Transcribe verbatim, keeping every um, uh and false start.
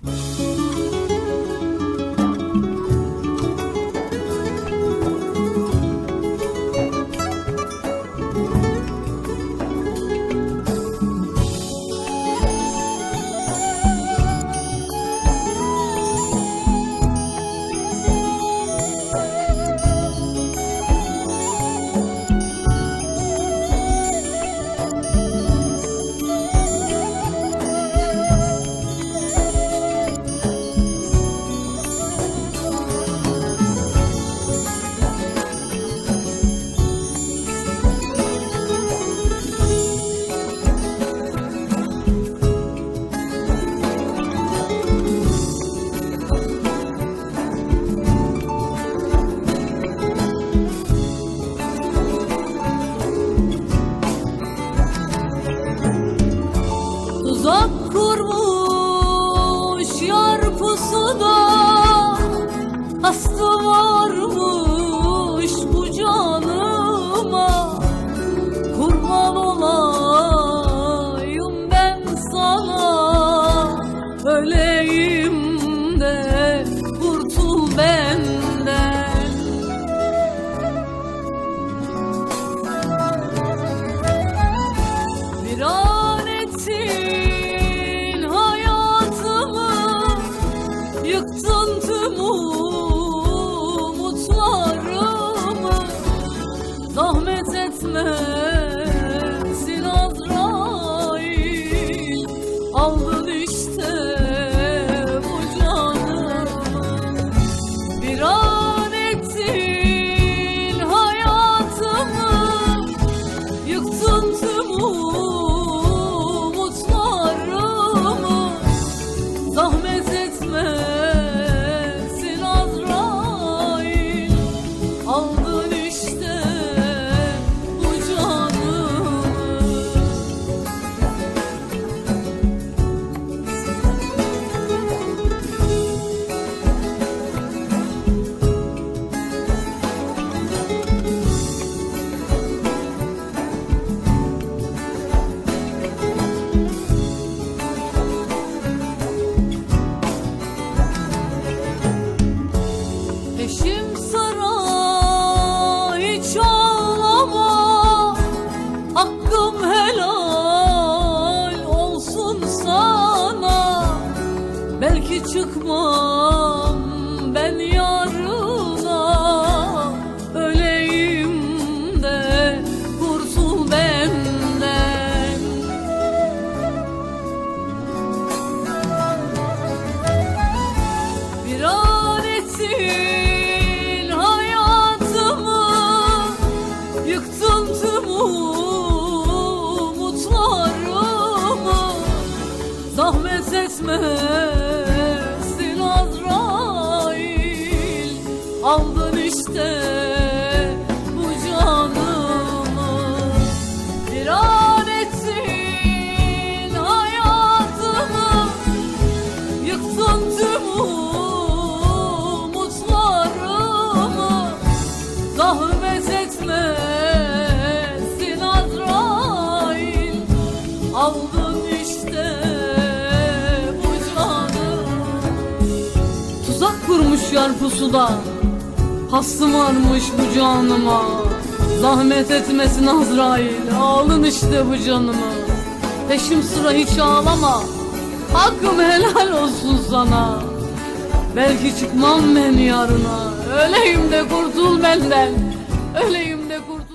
Tuzak kurmuş yar pusuda, hasta varmış bu canıma. Kurban olayım ben sana, öleyim de kurtul benden. Bir an ettin hayatımı, yıktın tüm umutlarımı. Zahmet etmesin Azrail, aldın işte bu canımı. Bir an ettin hayatımı, yıktın tüm umutlarımı. Zahmet etmesin Azrail, aldın işte bu canımı. Eşim sıra hiç ağlama, hakkım helal olsun sana. Belki çıkmam ben yarına, öleyim de kurtul benden. Bir an ettin hayatımı, yıktın tüm umutlarımı. Zahmet etmesin Azrail, aldın işte bu canımı. Bir an ettin hayatımı, yıktın tüm umutlarımı. Zahmet etmesin Azrail, aldın işte bu canımı. Tuzak kurmuş yar pusuda, hastı varmış bu canıma. Zahmet etmesin Azrail, aldın işte bu canımı. Peşim sıra hiç ağlama, hakkım helal olsun sana. Belki çıkmam ben yarına, öleyim de kurtul benden, öleyim de kurtul.